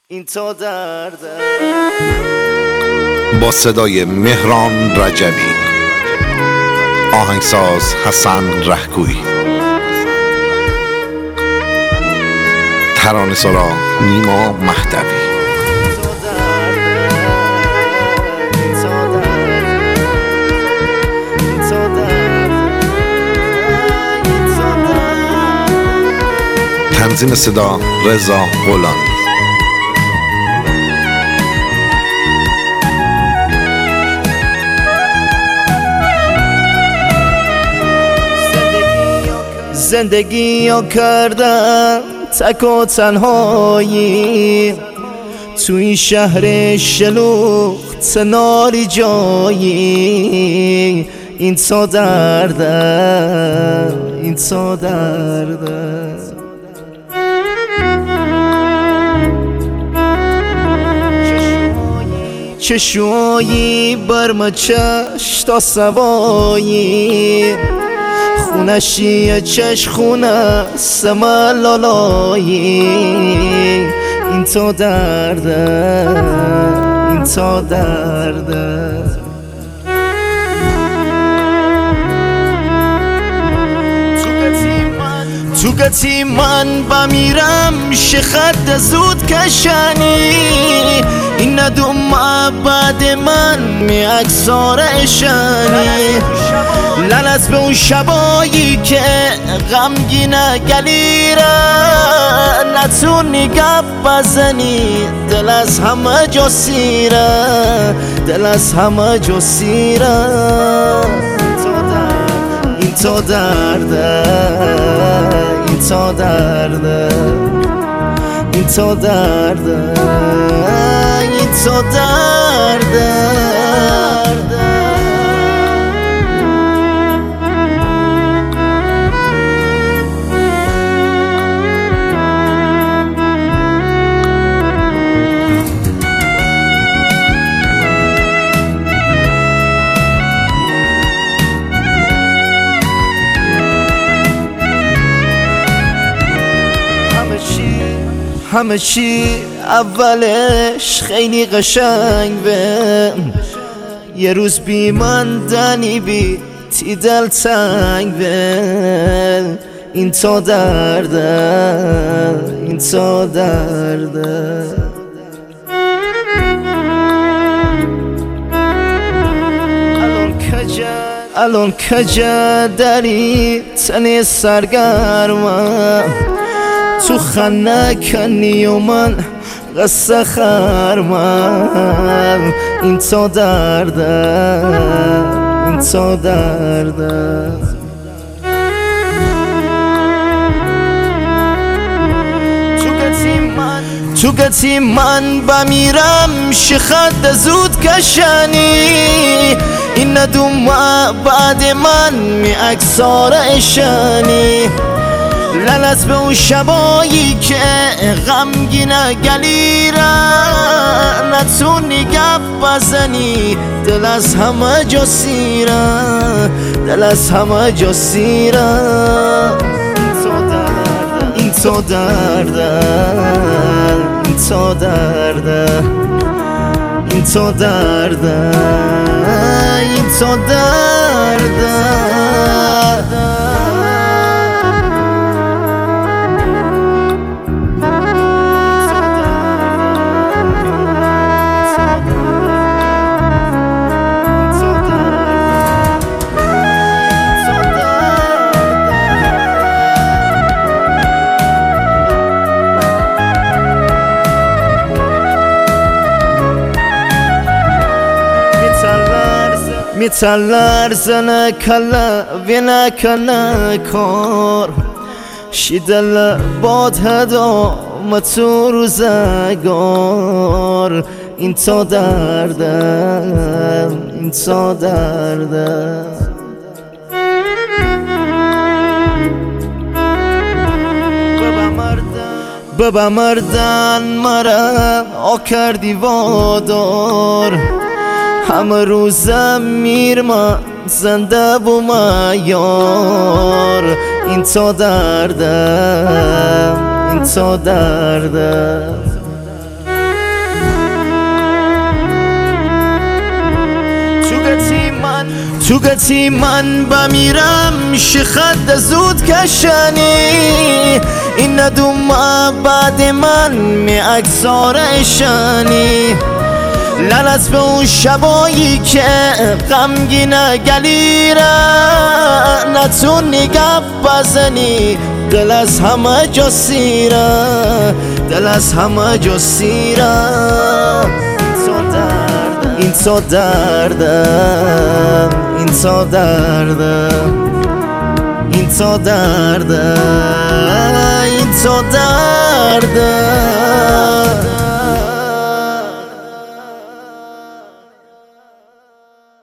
این تو درده. با صدای مهران رجبی، آهنگساز حسن رهگویی، ترانه‌سرا نیما مهدوی. تنظیم صدا رضا غلامی. زندگی رو کردم تک و تنهایی، تو این شهر شلوغ تناری جایی. این تو درده، این تو درده. چشوایی بر ما چش تا سوایی، خونشی چش خونه سما لالایی. این تو درده، این تو درده. تو گتی من بمیرم شخد زود کشنی، این ندوم بعد من می اکسار اشنی. لعنت به اون شبایی که غمگینه گلیره، نتونی گپ بزنی دل از همه جا سیره، دل از همه جا سیره. این تو درده، این تو درده، این تو درده، این تو درده. همه چی اولش خیلی قشنگ به، یه روز بی من دنی بی تی دل تنگ به. این تو درده، این تو درده. الان کجا داری تنی سرگرمم، تو خنه کنی و من قصه خرمم. این تو درده، این تو درده. تو گتی من بمیرم شخد زود کشنی، این ندوم بعد من می اکسار اشنی. لعنت به اون شبایی که غمگینه گلیره، نتونی گپ بزنی دل از همه جا سیره، دل از همه جا سیره. این تو درده، این تو درده، این تو درده، این تو درده. میتلرزنه کله وینه کنه کار، شیدل باد هدا متو روزگار. این تو درده، این تو درده. ببا مردن مرا آ کردی وادار، همه روزم میرم زنده و معیار. این تو درده، این تو درده. تو گتی من بمیرم شخد زود کشانی این ندوم بعد من می اکسارشانی لعنت به اون شبایی که غمگین گلیره نتون نگه بزنی دل از همه جا سیره دل از همه جا سیره این تو دردم این تو دردم این تو دردم این تو دردم